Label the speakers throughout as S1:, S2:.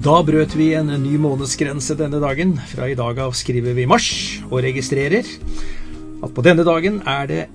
S1: Da brøt vi en ny månedsgrense denne dagen. Fra i dag av skriver vi mars og registrerer at på denne dagen det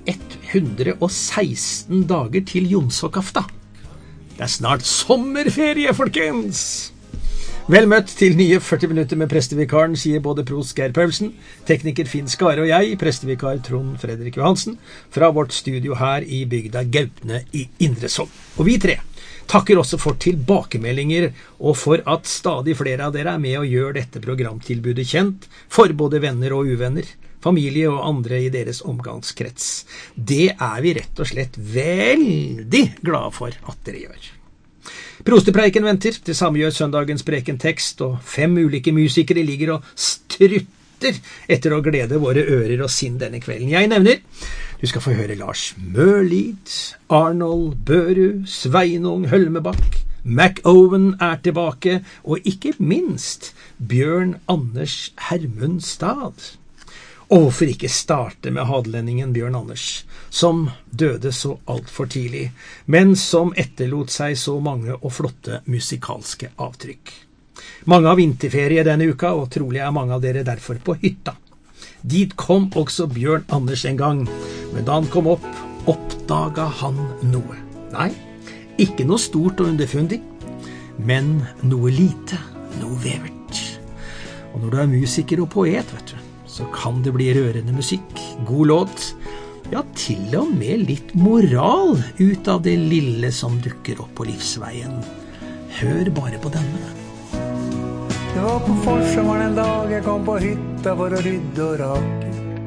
S1: 116 dager til Jonsokafta. Det snart sommerferie, folkens! Vel møtt til nye 40 minutter med prestevikaren, sier både prost Geir Paulsen, tekniker Finn Skare og jeg, prestevikar Trond Fredrik Johansen, fra vårt studio her i bygda Gaupne i Indresholm. Og vi tre takker også for tilbakemeldinger og for at stadig flere av dere med og gjør dette programtilbudet kjent for både venner og uvenner, familie og andre i deres omgangskrets. Det vi rett og slett veldig glade for at dere gjør. Prostepreiken venter, det samme gjør søndagens prekentekst, og 5 ulike musikere ligger og strutter etter å glede våre ører og sinn denne kvelden. Jeg nevner, du skal få høre Lars Mørlid, Arnold Børu, Sveinung Hølmebakk, McOwen tilbake, og ikke minst Bjørn Anders Hermundstad. Og hvorfor ikke starte med hadlendingen Bjørn Anders, som døde så alt for tidlig, men som etterlot seg så mange og flotte musikalske avtrykk. Mange har vinterferie denne uka, og trolig mange av dere derfor på hytta. Dit kom også Bjørn Anders en gang, men da han kom opp, oppdaga han noe. Nei, ikke noe stort og underfundig, men noe lite, noe vevert. Og når du musiker og poet, vet du, så kan det bli rørende musikk, god låt, ja, til og med litt moral ut av det lille som dukker opp på livsveien. Hør bare på denne.
S2: Det var på forsommeren en dag jeg kom på hytta for å rydde og rake.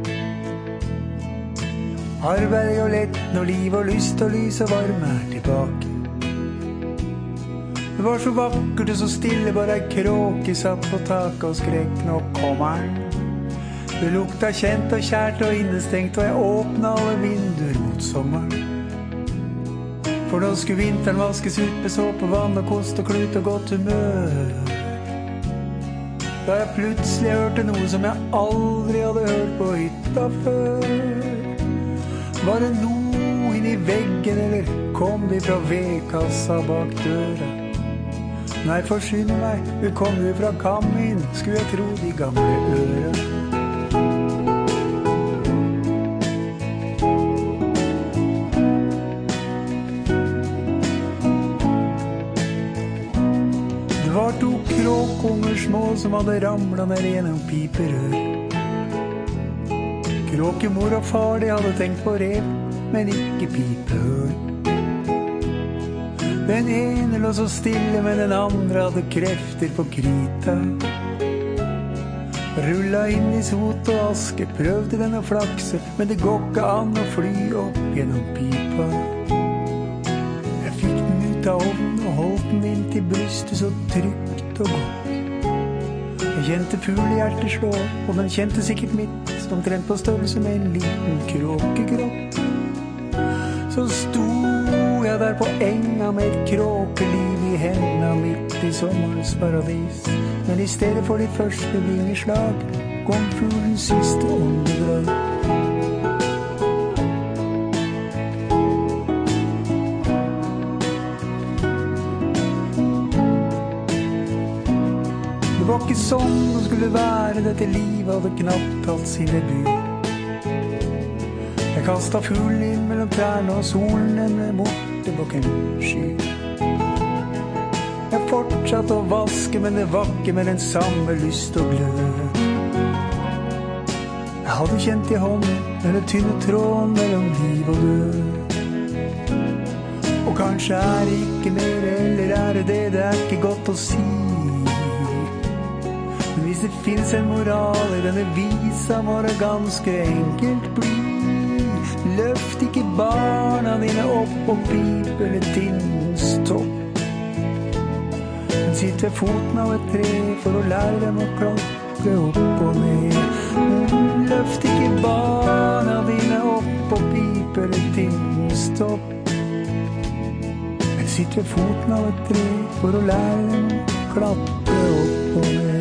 S2: Arbeid og lett når liv og lyst og lys og varme tilbake. Det var så vakkert og så stille, bare ei kråke satt på taket og skrek, nå kommer den. Det lukta kjent og kjært og innestengt, og jeg åpna alle vinduer mot sommeren. For nå skulle vinteren vaskes ut med såpe, vann og kost og klut og godt humør. Da jeg plutselig hørte noe som jeg aldri hadde hørt på hytta før. Var det noe inni veggen, eller kom de fra vedkassa bak døra? Nei, forsyn meg, det kom jo fra kammin, skulle jeg tro de gamle øra. Det var 2 kråkunger små som hadde ramlet ned gjennom piperør. Kråkemor og far, de hadde tenkt på rev, men ikke pipehøl. Den ene lå så stille, men den andre hadde krefter på krita. Rulla inn i sot og aske, prøvde den å flakse, men det går ikke an å fly opp gjennom pipa. Jeg fikk den ut av ovnen og holdt den inn til brystet så trygt og godt. Jeg kjente fuglehjertet slå, og den kjente sikkert mitt, omtrent på størrelse med en liten kråkegrott. Så sto jeg der på enga med et kråkeliv i hendene midt i sommerens paradis. Men i stedet for de første vingeslag kom fuglens siste åndedrag. Det var ikke sånn det skulle være, dette livet hadde knapt hatt sin debut. Jeg kastet fuglen inn mellom trærne, og solen denne borte bak en sky. Jeg fortsatte å vaske, men det var ikke med den samme lyst og glød. Jeg hadde kjent i hånden denne tynne tråden mellom liv og død. Og kanskje det ikke mer, eller det ikke godt å si. Men hvis det finnes en moral i denne visa, må det ganske enkelt bli. Løft ikke barna dine opp og pip eller tinnens topp. Men sitt ved foten av et tre for å lære dem å klatre opp og ned. Løft ikke barna dine opp og pip eller tinnens topp. Men sitt ved foten av et tre for å lære dem å klatre opp og ned.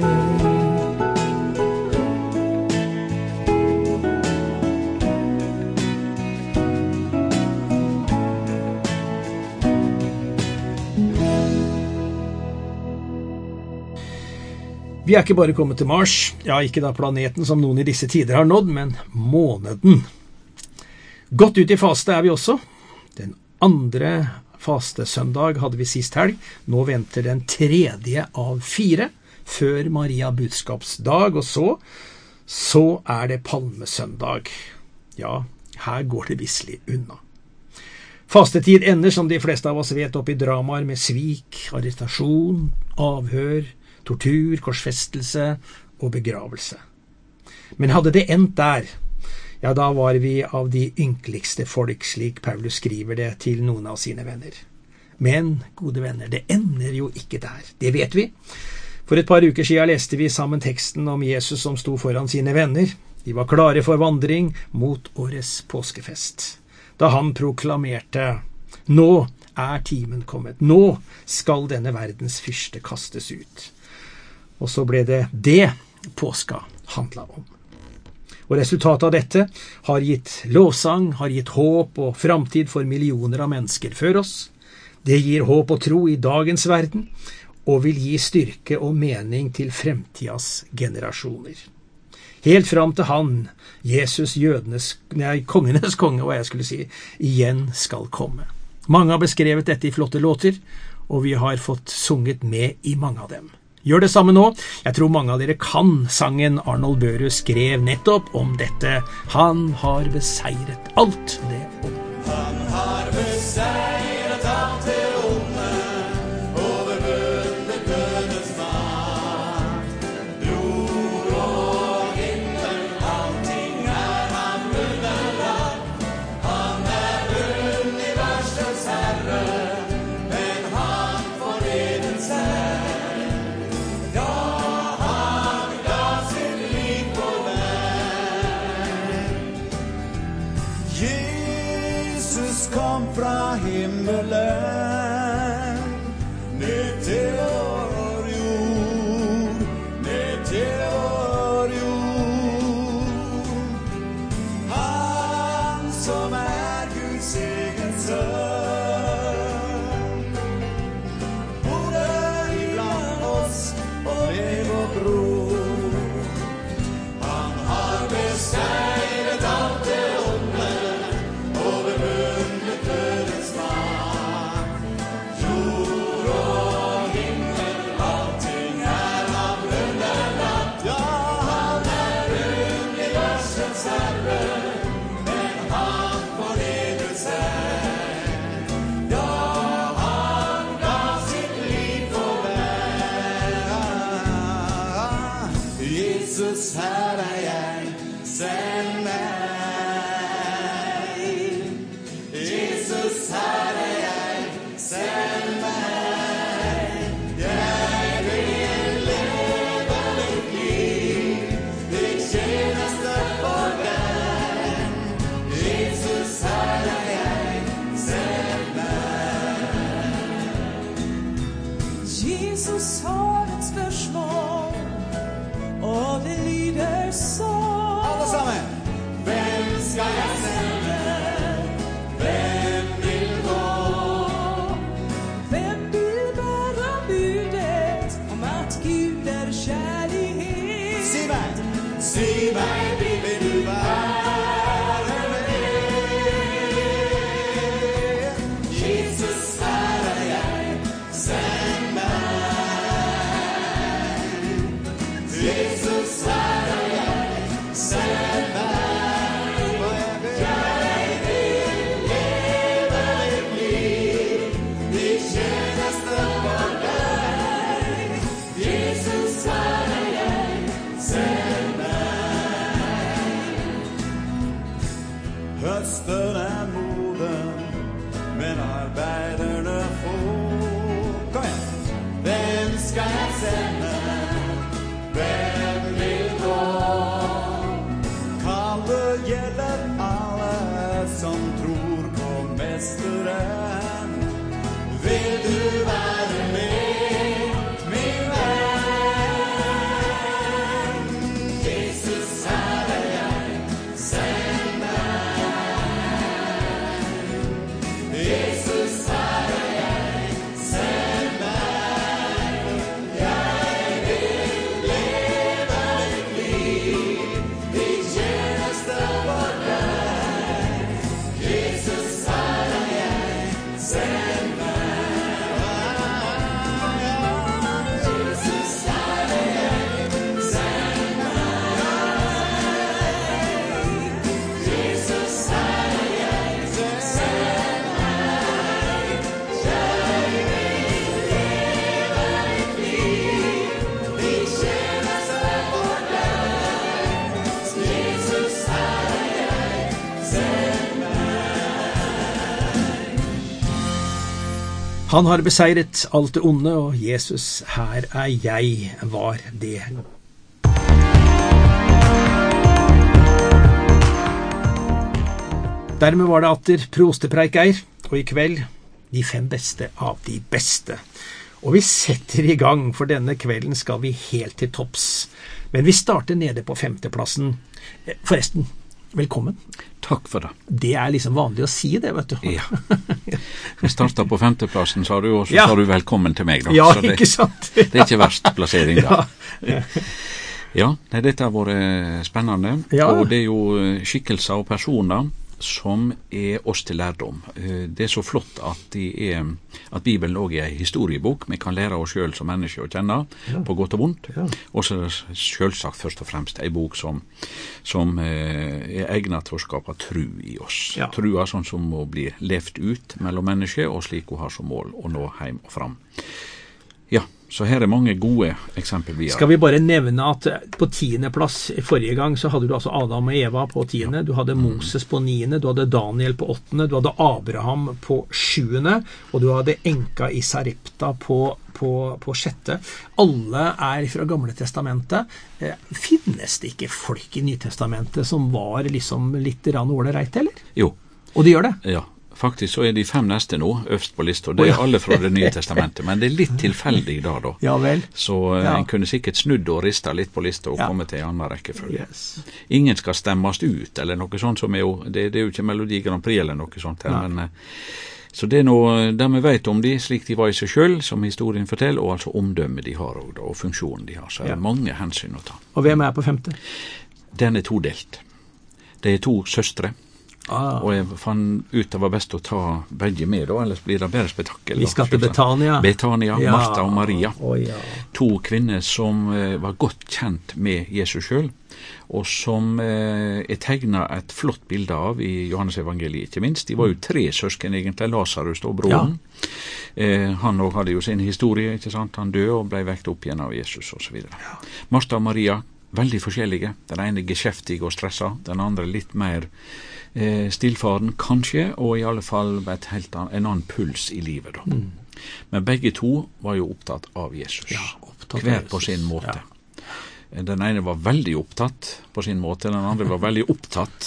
S1: Vi ikke bare kommet til Mars, ja, ikke da planeten som noen i disse tider har nådd, men måneden. Godt ut i faste vi også. Den andre fastesøndag hadde vi sist helg. Nå venter den 3. av 4, før Maria budskapsdag, og så det palmesøndag. Ja, her går det visselig unna. Fastetid ender, som de fleste av oss vet, opp i dramaer med svik, arrestasjon, avhør, tortur, korsfestelse og begravelse. Men hadde det endt der, ja, da var vi av de ynkeligste folk, slik Paulus skriver det til noen av sine venner. Men, gode venner, det ender jo ikke der. Det vet vi. For et par uker siden leste vi sammen teksten om Jesus som sto foran sine venner. De var klare for vandring mot årets påskefest. Da han proklamerte, «Nå timen kommet. Nå skal denne verdens fyrste kastes ut.» Og så ble det påska handlet om. Og resultatet av dette har gitt lovsang, har gitt håp og framtid for millioner av mennesker før oss. Det gir håp og tro i dagens verden, og vil gi styrke og mening til fremtidas generasjoner. Helt fram til han, Jesus, kongenes konge, hva jeg skulle si, igjen skal komme. Mange har beskrevet dette i flotte låter, og vi har fått sunget med i mange av dem. Gjør det samme nå. Jeg tror mange av dere kan sangen Arnold Børud skrev nettopp om dette. Han har beseiret alt det onde.
S3: Han har beseiret alt det onde, overvunnet dødens makt. Jord og himmel, allting ham underlagt. Han universets herre, men han får leden seg. Kom fra himmelen ned til vår jord, ned til vår jord. Han som Guds egen sønn, bodde iblant oss og ble vår bror. Han har beseiret alt det onde, overvunnet dødens makt. Jord og himmel, allting ham underlagt. Ja, han universets herre, men han får lede seg. Ja, han ga sitt liv for meg. Jesus, her jeg, send meg. Jesus, her jeg, send meg. Jeg vil leve mitt liv, ditt tjeneste for deg. Jesus, her jeg, send meg.
S4: Jesus har et spørsmål, og det lyder sånn.
S3: Alle sammen. Hvem skal jeg sende? Hvem vil gå?
S4: Hvem vil bære budet om at Gud kjærlighet?
S3: Si meg, vil du være med? Jesus, her jeg, send meg. Jesus, her jeg, send meg. Jeg vil leve mitt liv, ditt tjeneste for deg. Jesus, her jeg, send meg. Høsten moden, men arbeiderne få. Kom igjen. Hvem skal jeg sende? Hvem vil gå? Kallet gjelder alle som tror på mesteren. Vil du være med, min venn? Jesus, her jeg, send meg. Jesus, her jeg, send meg. Jeg
S1: Han har beseiret alt det onde, og Jesus, her jeg, var det. Dermed var det atter prostepreik, Geir, og I kveld de 5 beste av de beste. Og vi setter I gang, for denne kvelden skal vi helt til topps. Men vi starter nede på 5. plassen. Forresten, velkommen.
S5: Takk for det.
S1: Det liksom vanlig å si det, vet du.
S5: Ja. Vi starter på 5. plassen, sa du, og så
S1: Ja.
S5: sa du velkommen til meg da.
S1: Ja,
S5: Så det,
S1: ikke sant?
S5: det ikke verst plassering da.
S1: Ja.
S5: Ja, nei, dette har vært spennende,
S1: Ja.
S5: og det jo skikkelser og personer som oss til lærdom. Det så flott at at Bibelen også en historiebok. Vi kan lære oss selv som mennesker å kjenne, på godt og vondt.
S1: Ja.
S5: Og så selvsagt først og fremst en bok som egnet til å skape tru I oss.
S1: Ja.
S5: Trua sånn som må bli levt ut mellom mennesker, og slik hun har som mål å nå hjem og fram. Ja, så her mange gode eksempel vi har.
S1: Skal vi bare nevne at på 10. plass I forrige gang så hadde du altså Adam og Eva på 10., du hadde Moses på 9., du hadde Daniel på 8., du hadde Abraham på 7., og du hadde enka I Sarepta på 6. Alle fra Gamle Testamentet. Finnes det ikke folk I Nytestamentet som var liksom litt ålreit, eller?
S5: Jo.
S1: Og de gjør det?
S5: Ja. Faktisk så de 5 neste nå, øverst på lista. Det alle fra det nye testamentet, men det litt tilfeldig da.
S1: Ja vel.
S5: Så en kunne sikkert snudd og ristet litt på lista og komme til en annen rekkefølge.
S1: Yes.
S5: Ingen skal stemmes ut, eller noe sånt som jo, det jo ikke Melodi Grand Prix eller noe sånt her, men så det noe der vi vet om de, slik de var I seg selv, som historien forteller, og altså omdømmet de har også, og funksjonen de har. Så det mange hensyn å ta.
S1: Og hvem på 5.?
S5: Den todelt. Det 2 søstre. Og jeg fant ut det var best å ta begge med da, ellers blir det bare spetakkel.
S1: Vi skal til Betania.
S5: Betania,
S1: Ja.
S5: Martha og Maria.
S1: Ja.
S5: 2 kvinner som var godt kjent med Jesus selv, og som tegnet et flott bilde av I Johannes evangeliet, ikke minst. De var jo 3 søsken egentlig, Lazarus og broren. Han også hadde jo sin historie, ikke sant? Han døde og ble vekt opp igjen av Jesus og så videre. Martha og Maria, veldig forskjellige. Den ene geskjeftig og stressa, den andre litt mer stillfaren kanskje, og I alle fall en annen puls I livet da. Men begge 2 var jo opptatt av Jesus.
S1: Ja, opptatt av
S5: Hver
S1: Jesus.
S5: på sin måte. Den ene var veldig opptatt på sin måte, den andre var veldig opptatt.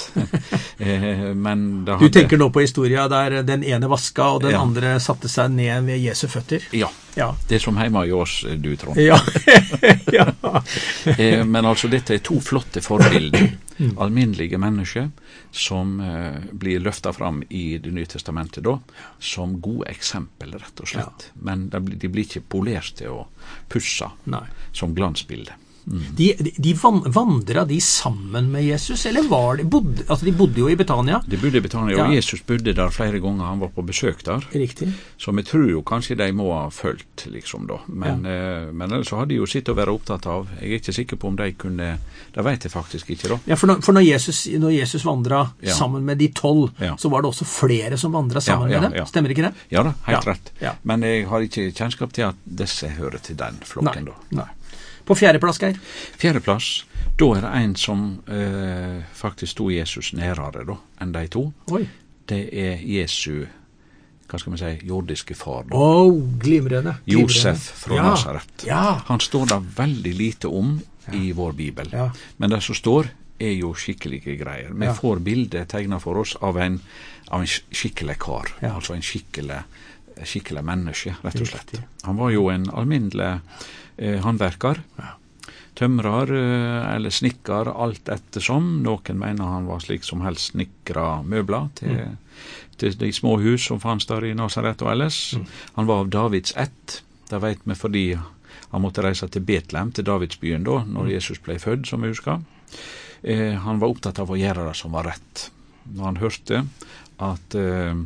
S5: Men det
S1: Du tenker nå på historien der den ene vaska, og den
S5: Ja.
S1: andre satte seg ned ved Jesu føtter?
S5: Ja,
S1: Ja.
S5: det som hjemme I oss, du Trond.
S1: Ja. Ja.
S5: Men altså dette 2 flotte forbilder. Alminnelige mennesker som blir løftet fram I det nye testamentet da, som gode eksempel rett og slett. Men de blir ikke polerte og pussa
S1: Nei.
S5: som glansbilde.
S1: De vandra de sammen med Jesus, eller var de bodde jo I Betania?
S5: De bodde I Betania, og
S1: Ja.
S5: Jesus bodde der flere ganger, han var på besøk der.
S1: Riktig.
S5: Så vi tror jo kanskje de må ha følt, liksom da. Men ellers så hadde de jo sitt å være opptatt av. Jeg ikke sikker på om de kunne, det vet jeg faktisk ikke da.
S1: Ja, for når Jesus vandra
S5: Ja.
S1: sammen med de 12,
S5: Ja.
S1: så var det også flere som vandra sammen
S5: Ja,
S1: med dem.
S5: ja.
S1: Stemmer ikke det?
S5: Ja da, helt
S1: Ja,
S5: rett.
S1: ja.
S5: Men jeg har ikke kjennskap til at disse hører til den flokken da.
S1: Nei. På 4. plass, Geir?
S5: 4. plass, da det en som faktisk stod Jesus nærere da, enn de 2.
S1: Oi.
S5: Det Jesu, hva skal man si, jordiske far da.
S1: Glimrende.
S5: Josef fra Nazaret.
S1: Ja.
S5: Han står da veldig lite om I vår bibel.
S1: Ja.
S5: Men det som står jo skikkelige greier. Vi får bildet tegnet for oss av en skikkelig kar, altså en skikkelig menneske, rett og slett. Han var jo en alminnelig håndverker, tømrer eller snikker, alt ettersom. Noen mener han var slik som helst snikra møbler til de små hus som fanns der I Nazaret og ellers. Han var av Davids ett, det vet vi fordi han måtte reise til Betlehem, til Davidsbyen da, når Jesus ble født, som vi husker. Han var opptatt av å gjøre det som var rett. Når han hørte at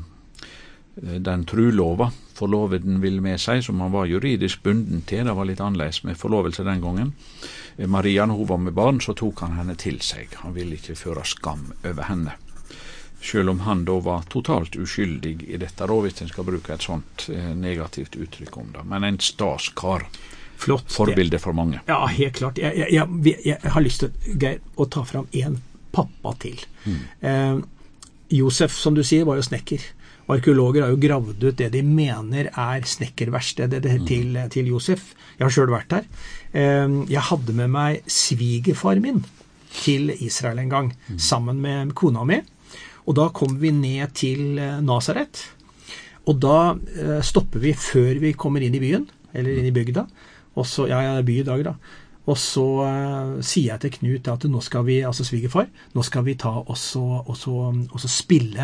S5: den trulova, forloveden ville med seg, som han var juridisk bunden til, det var litt annerledes med forlovelse den gangen. Maria, når hun var med barn, så tok han henne til seg. Han ville ikke føre skam over henne. Selv om han da var totalt uskyldig I dette, hvis en skal bruke et sånt negativt uttrykk om det. Men en staskar.
S1: Flott.
S5: Forbilde for mange.
S1: Ja, helt klart. Jeg har lyst til, Geir, å ta fram en pappa til. Josef, som du sier, var jo snekker. arkeologer har jo gravd ut det de mener snekkerverkstedet til Josef. Jeg har selv vært der. Jeg hadde med meg svigerfar min til Israel en gang, sammen med kona mi. Og da kom vi ned til Nazaret. Og da stopper vi før vi kommer inn i byen, eller inn i bygda. Og så, det er by i dag da. Og så sier jeg til Knut at nå skal vi, altså svigerfar, nå skal vi ta og så spille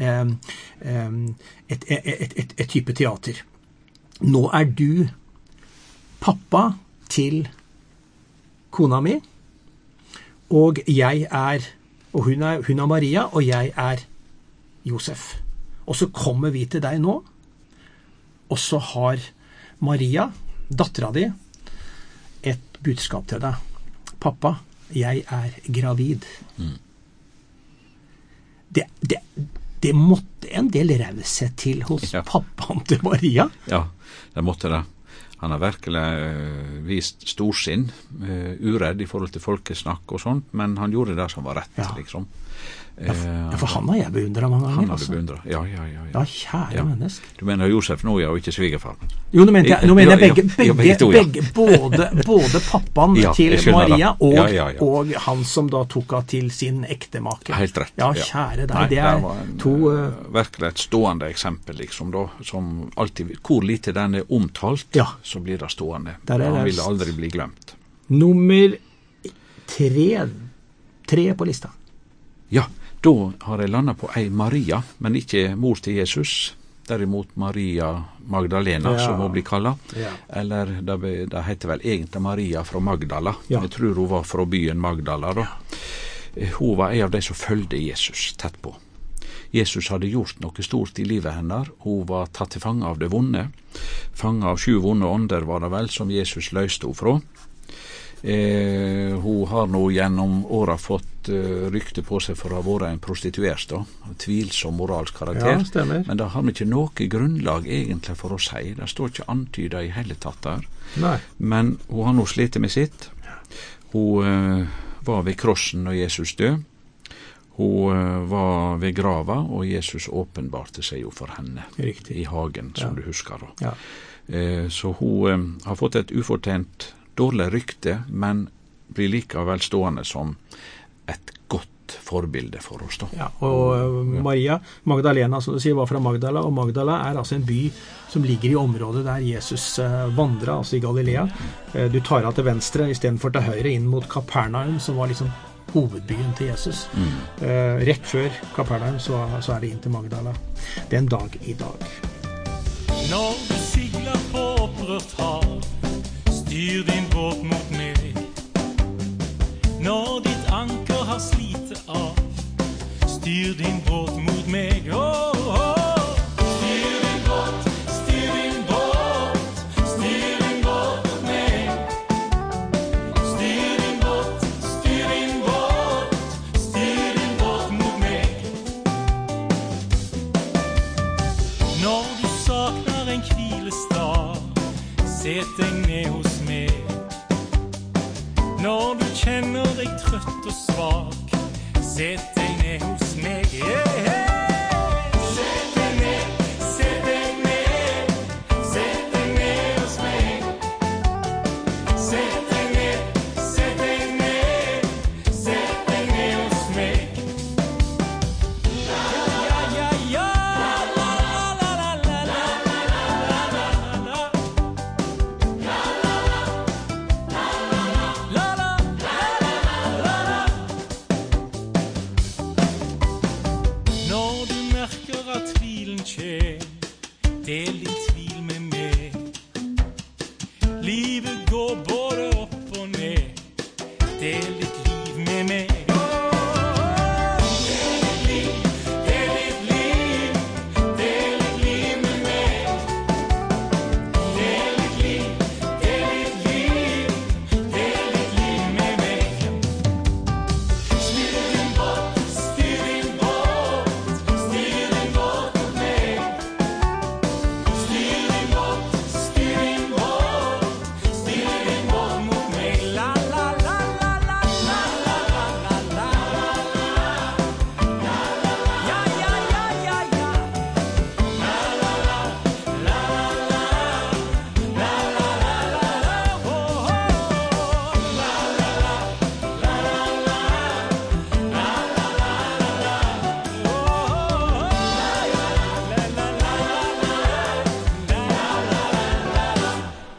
S1: et type teater. Nå du pappa til kona mi, og jeg og hun er Maria, og jeg Josef. Og så kommer vi til deg nå, og så har Maria, datteren din, et budskap til deg. Pappa, jeg gravid. Det måtte en del raushet til hos pappaen til Maria.
S5: Ja, det måtte det. Han har virkelig vist storsinn, uredd i forhold til folkesnakk og sånt, men han gjorde det som var rett, liksom.
S1: Ja, for han har jeg beundret mange ganger.
S5: Han har du beundret, ja.
S1: Ja, kjære menneske.
S5: Du mener Josef nå, og ikke svigerfar?
S1: Jo, nå mener jeg begge både pappaen til Maria og han som da tok av til sin ektemake.
S5: Helt rett.
S1: Ja, kjære deg. Det to...
S5: virkelig et stående eksempel, liksom, da, som alltid, hvor lite den omtalt, så blir det stående. Han vil aldri bli glemt.
S1: Nummer 3 på lista.
S5: Ja, da har jeg landet på ei Maria, men ikke mor til Jesus. Derimot Maria Magdalena, som hun blir kallet. Eller det heter vel egentlig Maria fra Magdala. Jeg tror hun var fra byen Magdala da. Hun var en av de som følgde Jesus tett på. Jesus hadde gjort noe stort i livet hennes. Hun var tatt til fange av det vonde. Fange av 7 vonde ånder var det vel, som Jesus løste henne fra. Hun har nå gjennom året fått rykte på seg for å ha vært en prostituert, tvilsom moralsk karakter, men det har vi ikke noe grunnlag egentlig for å si. Det står ikke antydet i hele tatt der.
S1: Nei.
S5: Men hun har nå slitt med sitt. Hun var ved krossen når Jesus døde. Hun var ved grava, og Jesus åpenbarte seg jo for henne.
S1: Riktig.
S5: I hagen, som du husker da. Så hun har fått et ufortjent dårlig rykte, men blir likevel stående som et godt forbilde for oss da.
S1: Ja, og Maria Magdalena, som du sier, var fra Magdala, og Magdala altså en by som ligger i området der Jesus vandret, altså i Galilea. Du tar av til venstre, i stedet for til høyre, inn mot Kapernaum, som var liksom hovedbyen til Jesus. Rett før Kapernaum så det inn til Magdala. Det en dag i dag.
S3: Når du sigler på opprørt hav, styr din båt mot meg. Når ditt anker har slitet av, styr din båt mot meg. Styr din båt, styr din båt, styr din båt mot meg. Styr din båt, styr din båt, styr din båt mot meg. Når du sakner en hvilestad, set deg ned hos meg. Når du kjenner deg trøtt og svak, set deg ned hos meg. Set deg ned, set deg ned, set deg ned hos meg. Set deg ned, set deg ned, set deg ned hos meg. Ja, la la la la la la la. Når du merker at tvilen skjer, del din tvil med meg. Livet går både opp og ned, del ditt liv med meg. Del ditt liv, del ditt liv, del ditt liv med meg. Del ditt liv, del ditt liv, del ditt liv med meg. Styr din båt, styr din båt, styr din båt mot meg. Styr din båt, styr din båt, styr din båt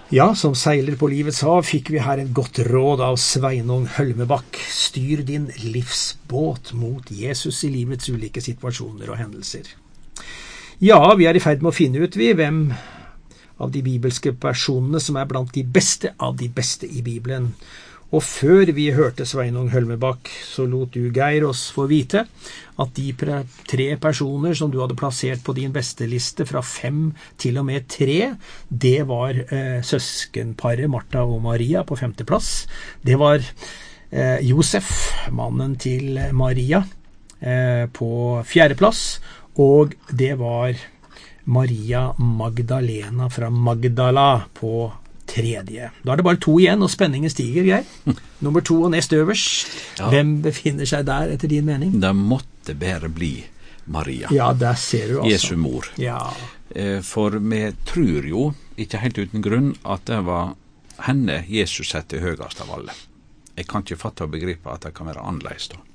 S1: Ja, som seiler på livets hav fikk vi her et godt råd av Sveinung Hølmebakk. Styr din livsbåt mot Jesus i livets ulike situasjoner og hendelser. Ja, vi er i ferd med å finne ut hvem av de bibelske personene som er blant de beste av de beste i Bibelen. Og før vi hørte Sveinung Hølmebakk, så lot du, Geir, oss få vite at de 3 personer som du hadde plassert på din beste liste fra 5 til og med 3, det var søskenparet Martha og Maria på 5. plass. Det var Josef, mannen til Maria, på 4. plass, og det var Maria Magdalena fra Magdala på 3. Da er det bare 2 igjen, og spenningen stiger, Geir. Nummer 2 og nest øverst. Ja. Hvem befinner seg der, etter din mening?
S5: Det måtte bare bli Maria.
S1: Ja, der ser du altså.
S5: Jesu mor.
S1: Ja.
S5: For vi tror jo, ikke helt uten grunn, at det var henne Jesus sette høyest av alle. Jeg kan ikke fatte og begripe at det kan være annerledes da.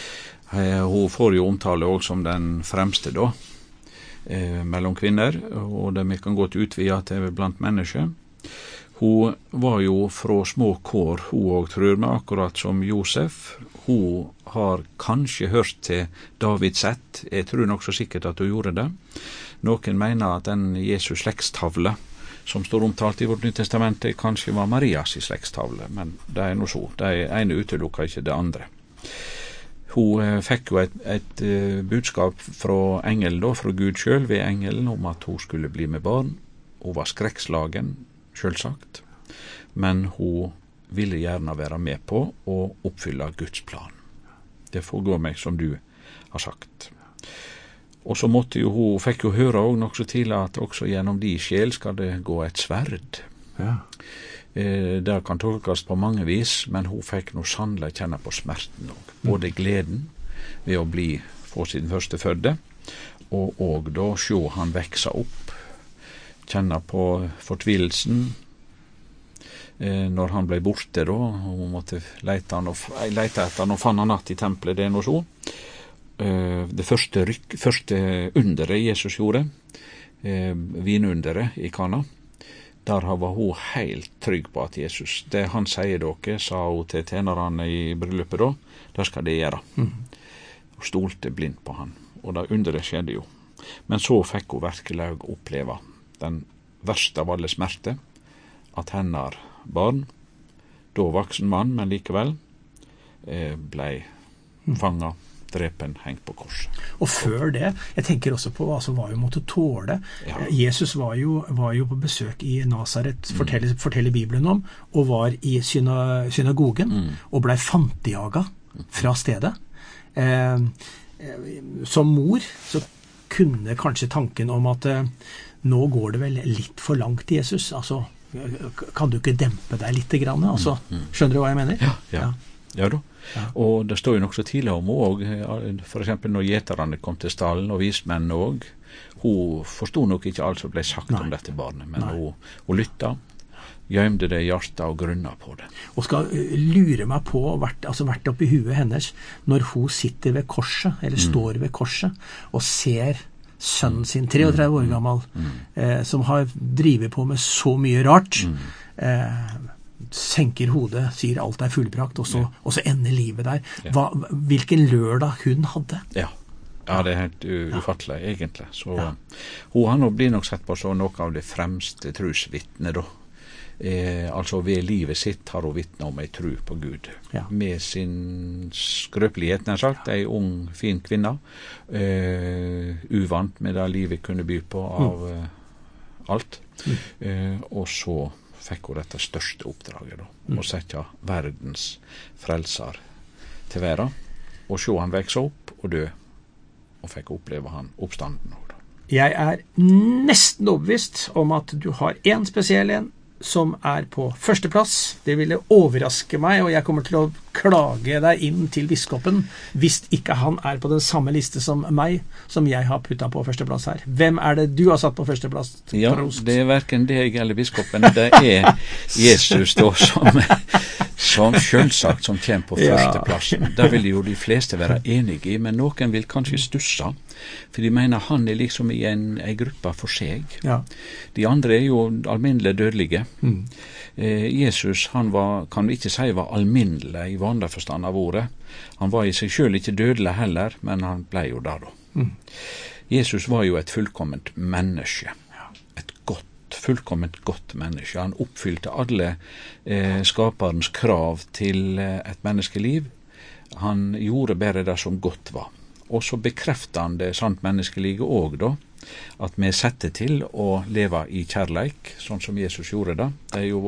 S5: Hun får jo omtale også som den fremste da, mellom kvinner, og det vi kan godt utvide til blant mennesker. Hun var jo fra små kår, hun og tror vi, akkurat som Josef. Hun har kanskje hørt til Davids ett. Jeg tror nok så sikkert at hun gjorde det. Noen mener at den Jesus slektstavle, som står omtalt i vårt Nytestamentet, kanskje var Marias slektstavle, men det er noe så. Det ene utelukker ikke det andre. Hun fikk jo et budskap fra engelen, da, fra Gud selv, ved engelen, om at hun skulle bli med barn. Hun var skrekkslagen, selvsagt, men hun ville gjerne være med på å oppfylle Guds plan. Det får gå meg som du har sagt. Og så fikk hun høre også nok så tidlig at også gjennom de sjel skal det gå et sverd.
S1: Ja.
S5: Det kan tolkes på mange vis, men hun fikk noe sannelig kjenne på smerten også. Både gleden ved å få sin første fødde, og da se han vekse opp, kjenne på fortvilelsen når han ble borte da, og hun måtte lete etter han og fann han natt i tempelet, det er noe så. Det første underet Jesus gjorde, vinunderet i Kana, der var hun helt trygg på at Jesus, det han sier dere, sa hun til tjenerne i bryllupet da, det skal det gjøre. Hun stolte blindt på han, og det underet skjedde jo. Men så fikk hun virkelig oppleve den verste av alle smerte, at hennes barn, da voksen mann, men likevel, ble fanget, drepen, hengt på korset.
S1: Og før det, jeg tenker også på hva som var jo måtte tåle. Ja. Jesus var jo på besøk i Nazaret, forteller Bibelen om, og var i synagogen, og ble fantejaget fra stedet. Som mor, så kunne kanskje tanken om at nå går det vel litt for langt, Jesus. Altså, kan du ikke dempe deg litt grann? Altså, skjønner du hva jeg mener?
S5: Ja da. Ja. Og det står jo nok så tidlig om hun, for eksempel når gjeterne kom til stallen, og vismennene også, hun forstod nok ikke alt som ble sagt om dette barnet, men hun lyttet, gjemte det i hjertet og grunnet på det.
S1: Og skal lure meg på, vært oppi huet hennes, når hun sitter ved korset, eller står ved korset, og ser sønnen sin, 33 år gammel, som har drivet på med så mye rart, senker hodet, sier alt er fullbrakt, og så ender livet der. Hvilken lørdag hun hadde.
S5: Ja, det er helt ufattelig, egentlig. Så hun blir nok sett på som noe av det fremste trosvittnet, da. Altså ved livet sitt har hun vittnet om ei tro på Gud. Med sin skrøpelighet, nær sagt, ei ung, fin kvinne, uvant med det livet kunne by på av alt. Og så fikk hun dette største oppdraget, da, å sette verdens frelser til verden, og se han vekse opp og dø, og fikk oppleve han oppstanden.
S1: Jeg er nesten overbevist om at du har en spesiell en, som er på førsteplass. Det ville overraske meg, og jeg kommer til å klage deg inn til biskopen hvis ikke han er på den samme liste som meg, som jeg har puttet på førsteplass her. Hvem er det du har satt på førsteplass?
S5: Ja, det er hverken deg eller biskopen, det er Jesus da, som selvsagt som kommer på førsteplassen. Det vil jo de fleste være enige i, men noen vil kanskje stusse, for de mener han liksom i en gruppe for seg.
S1: Ja.
S5: De andre jo alminnelig dødelige. Jesus, han kan vi ikke si var alminnelig i vanlig forstand av ordet. Han var i seg selv ikke dødelig heller, men han ble jo der da. Jesus var jo et fullkomment menneske. Et fullkomment godt menneske. Han oppfylte alle skaperens krav til et menneskeliv. Han gjorde bare det som godt var. Og så bekreftet han det sant menneskelige også da, at vi setter til å leve i kjærleik, sånn som Jesus gjorde det. Det jo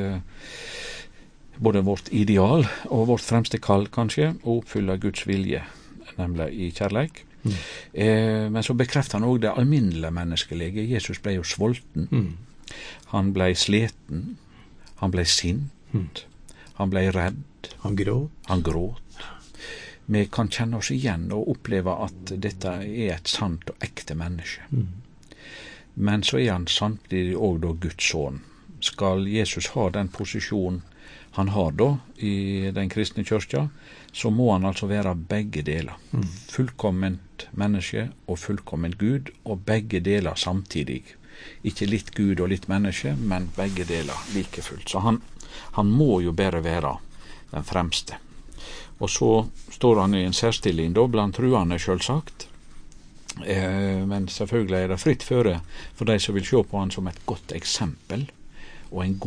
S5: både vårt ideal og vårt fremste kall, kanskje, å oppfylle Guds vilje, nemlig i kjærleik. Men så bekreftet han også det alminnelige menneskelige. Jesus ble jo svolten. Han ble sleten. Han ble sint. Han ble redd.
S1: Han gråt.
S5: Vi kan kjenne oss igjen og oppleve at dette et sant og ekte menneske. Men så han samtidig også da Guds sønn. Skal Jesus ha den posisjonen han har da i den kristne kyrkja, så må han altså være begge deler. Fullkomment menneske og fullkomment Gud, og begge deler samtidig. Ikke litt Gud og litt menneske, men begge deler like fullt. Så han må jo bare være den fremste. Og så står han i en særstilling da, blant truende selvsagt. Men selvfølgelig det fritt føre for de som vil se på han som et godt eksempel, og en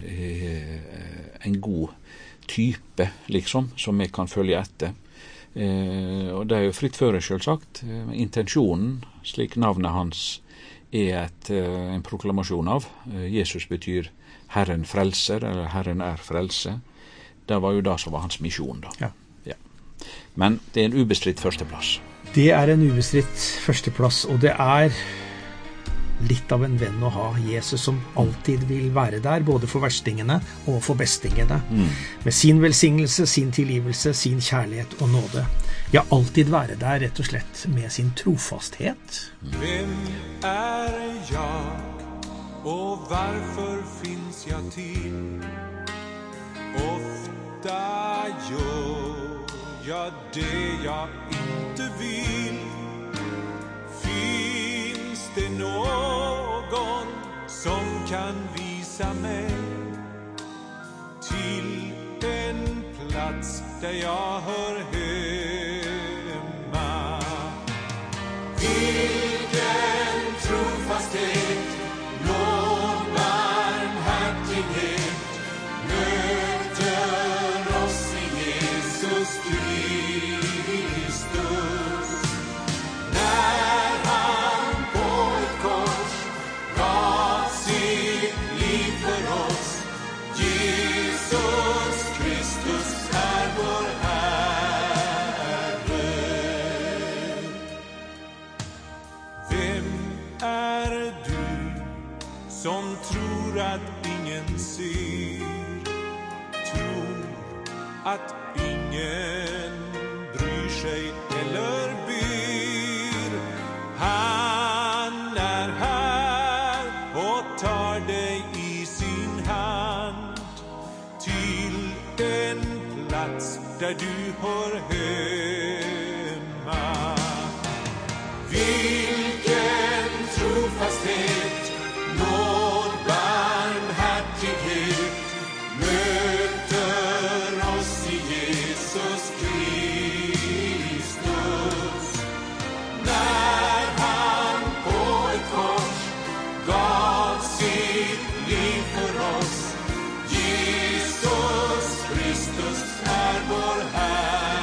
S5: god type, liksom, som vi kan følge etter. Og det jo fritt føre selvsagt. Intensjonen, slik navnet hans en proklamasjon av. Jesus betyr Herren frelser, eller Herren frelse. Det var jo det som var hans misjon da.
S1: Ja.
S5: Men det en ubestridt førsteplass.
S1: Det en ubestridt førsteplass, og det litt av en venn å ha. Jesus som alltid vil være der, både for verstingene og for bestingene. Med sin velsignelse, sin tilgivelse, sin kjærlighet og nåde. Ja, alltid være der, rett og slett, med sin trofasthet.
S3: Vem jag? Och varför finns jag till? Ofta gör jag det jag inte vill. Finns det någon som kan visa mig till en plats där jag hör hemma? Vilken trofasthet, nåd, barmhärtighet möter oss i Jesus Kristus. När han på ett kors gav sitt liv för oss, Jesus Kristus vår Herre. Vem du som tror att ingen ser, tror att ingen bryr sig eller ber? Han här och tar dig i sin hand till en plats där du hör hemma. Vilken trofasthet, nåd, barmhärtighet möter oss i Jesus Kristus. När han på ett kors gav sitt liv för oss, Jesus Kristus vår Herre.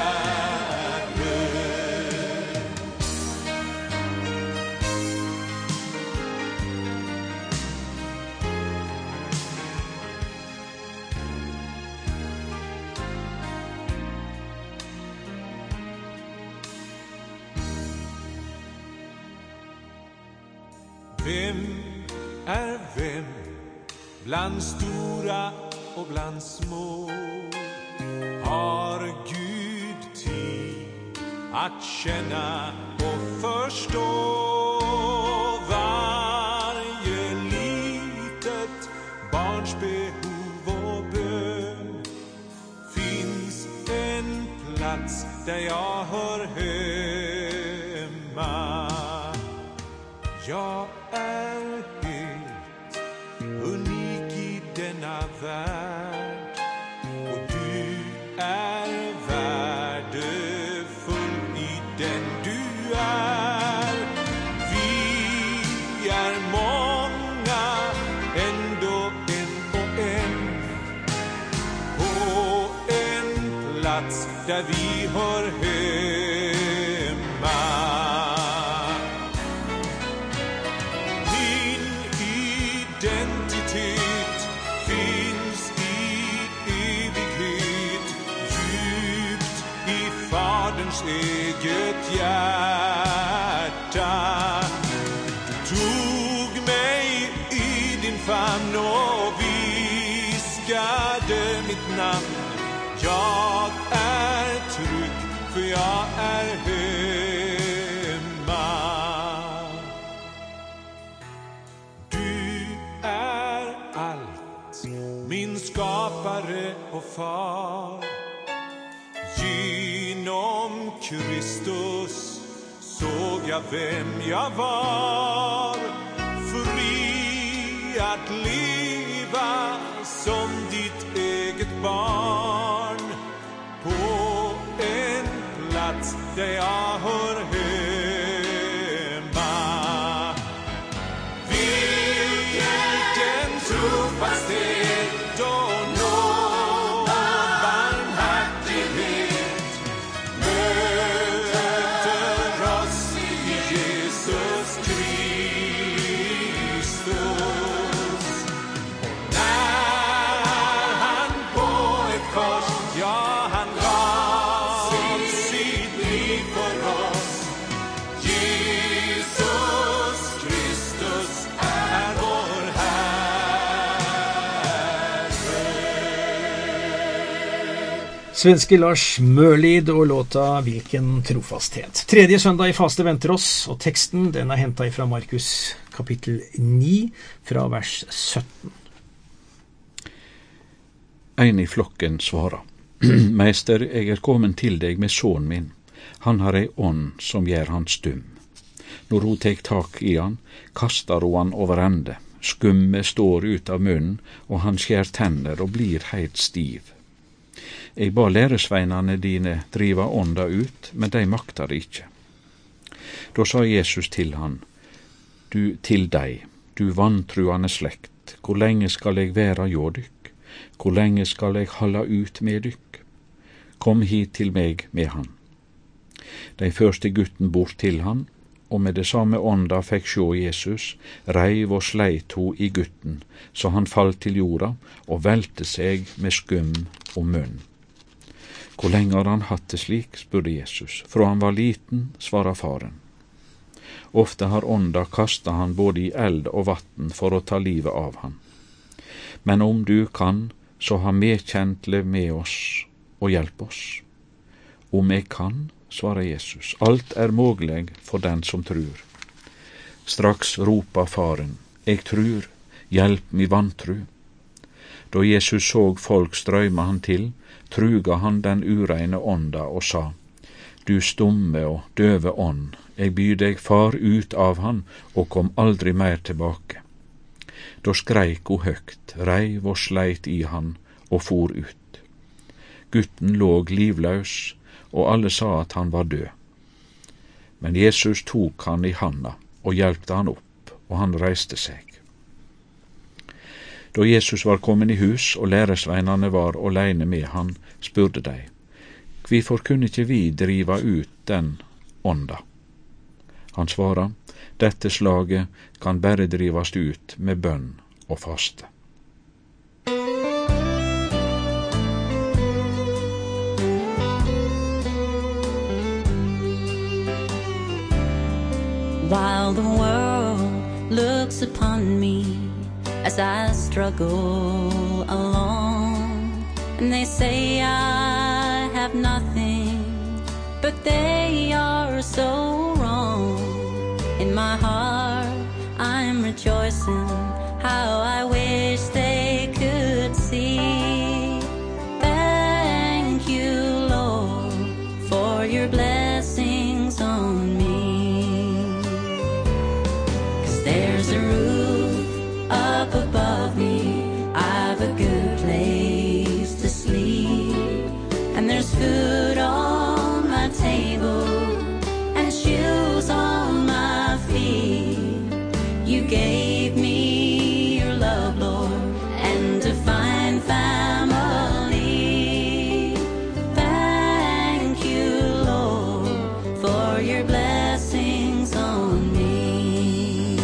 S3: Vem vem bland stora och bland små? Har Gud tid att känna och förstå varje litet barns behov och bön? plats där jag hör hemma. Jag är helt unik i denna värld, och du är värdefull i den du är. Vi är många, ändå en och en, på en plats där vi hör hemma. Din identitet finns i evighet, djupt i Faderns eget hjärta. Du tog mig i din famn och viskade mitt namn. Jag är trygg, för jag är hemma. Du är allt, min skapare och far. Genom Kristus såg jag vem jag var. Fri att leva som ditt eget barn, på en plats där jag hör hemma. Vilken trofasthet och nåd, barmhärtighet möter oss i Jesus Kristus. När han på ett kors, ja, han gav sitt liv för oss. Jesus Kristus är vår
S1: Svenske Lars Mørlid og låta Hvilken trofasthet. Tredje søndag i faste venter oss, og teksten den er hentet fra Markus kapittel 9, fra vers 17.
S5: En i flokken svarer, Meister, jeg er kommet til deg med sønnen min. Han har ei ånd som gjør han stum. Når hun tek tak i han, kastar hun han over ende. Skummet står ut av munnen, og han skjær tenner og blir helt stiv. Jeg ba læresveinene dine driva ånda ut, men de maktar det ikke. Da sa Jesus til han, til deg, du vantruende slekt, hvor lenge skal jeg være hjå dykk? Hvor lenge skal jeg halda ut med dykk? Kom hit til meg med han. De førte gutten bort til han, og med det samme ånda fikk sjå Jesus, reiv og sleit ho i gutten, så han falt til jorda og velte seg med skum og munn. Hvor lenge har han hatt det slik, spurte Jesus. Fra han var liten, svarer faren. Ofte har ånda kastet han både i eld og vatten for å ta livet av han. Men om du kan, så ha medkjentle med oss og hjelp oss. Om jeg kan, svarer Jesus, alt er mulig for den som tror. Straks ropa faren, jeg tror, hjelp mi vantru. Da Jesus såg folk strøyma han til, truga han den ureine ånda og sa, du stumme og døve ånd, jeg byr deg far ut av han og kom aldri mer tilbake. Da skreik ho høgt, reiv og sleit i han og for ut. Gutten låg livløs, og alle sa at han var død. Men Jesus tok han i handa og hjelpte han opp, og han reiste seg. Da Jesus var kommet i hus, og læresveinene var alene med han, spurte de, hvorfor kunne ikke vi driva ut den ånda? Han svarer, dette slaget kan bare drivast ut med bønn og faste.
S6: While the world looks upon me as I struggle along, and they say I have nothing, but they are so wrong. In my heart I'm rejoicing, how I wish they could see. Thank you, Lord, good place to sleep, and there's food on my table and shoes on my feet. You gave me your love, Lord, and a fine family. Thank you, Lord, for your blessings on me.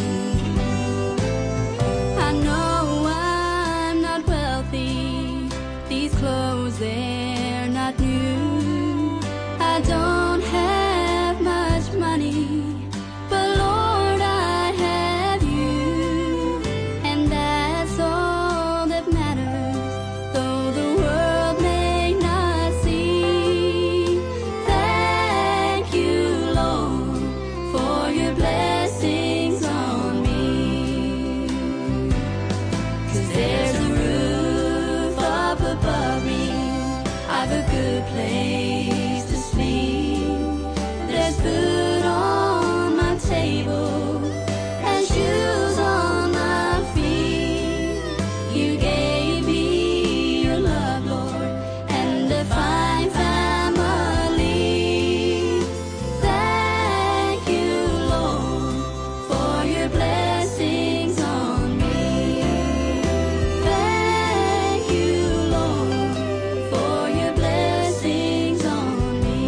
S6: I know I'm not wealthy, these clothes, they're not new. I don't have much money, but Lord, I have you, and that's all that matters, though the world may not see. Thank you, Lord, for your blessings on me. 'Cause there's a roof up above me, I've a good place to sleep. There's food on my table and shoes on my feet. You gave me your love, Lord, and a fine family. Thank you, Lord, for your blessings on me. Thank you, Lord, for your blessings on me.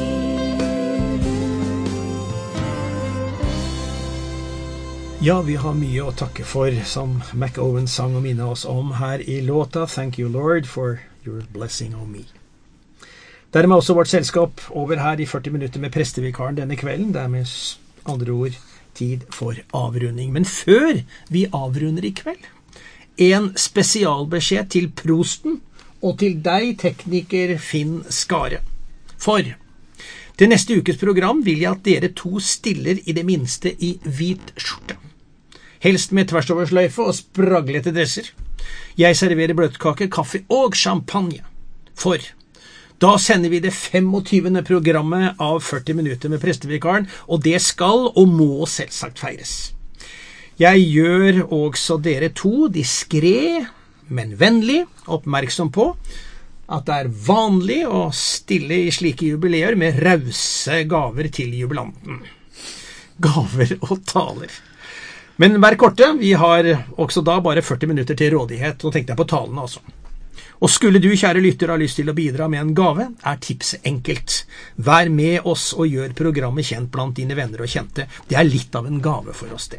S1: Ja, vi har mye å takke for, som McOwen sang og minne oss om her i låta Thank you, Lord, for your blessing on me. Dermed også vårt selskap over her i 40 minutter med prestevikaren denne kvelden. Det er med andre ord tid for avrunding. Men før vi avrunder i kveld, en spesialbeskjed til prosten og til deg, tekniker Finn Skare. For til neste ukes program vil jeg at dere to stiller i det minste i hvit skjorte. Helst med tversoversløyfe og spraglete dresser. Jeg serverer bløtkake, kaffe og champagne. For da sender vi det 25. programmet av 40 minutter med prestevikaren, og det skal og må selvsagt feires. Jeg gjør også dere to diskret, men vennlig oppmerksom på at det er vanlig å stille i slike jubileer med rause gaver til jubilanten. Gaver og taler. Men vær korte, vi har også da bare 40 minutter til rådighet, og tenkte jeg på talene altså. Og skulle du, kjære lytter, ha lyst til å bidra med en gave, er tipset enkelt. Vær med oss og gjør programmet kjent blant dine venner og kjente. Det er litt av en gave for oss, det.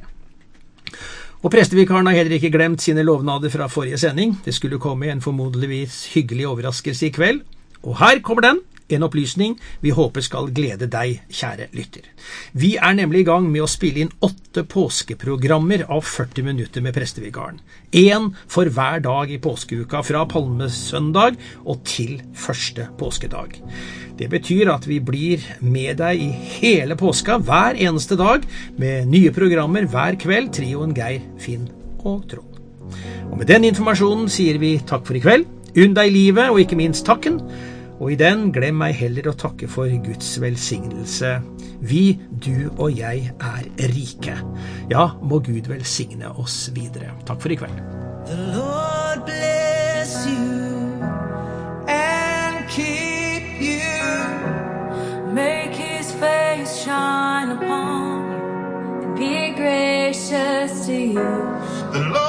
S1: Og prestevikaren har heller ikke glemt sine lovnader fra forrige sending. Det skulle komme en formodentligvis hyggelig overraskelse i kveld. Og her kommer den, en opplysning vi håper skal glede deg, kjære lytter. Vi er nemlig i gang med å spille inn 8 påskeprogrammer av 40 minutter med prestevikaren. 1 for hver dag i påskeuka, fra palmesøndag og til første påskedag. Det betyr at vi blir med deg i hele påska hver eneste dag, med nye programmer hver kveld, trioen Geir, Finn og Trond. Og med den informasjonen sier vi takk for i kveld, unn deg livet og ikke minst takken, og i den glem meg heller å takke for Guds velsignelse. Vi, du og jeg er rike. Ja, må Gud velsigne oss videre. Takk for i kveld.
S4: The Lord bless you and keep you. Make his face shine upon you and be gracious to you.
S3: The Lord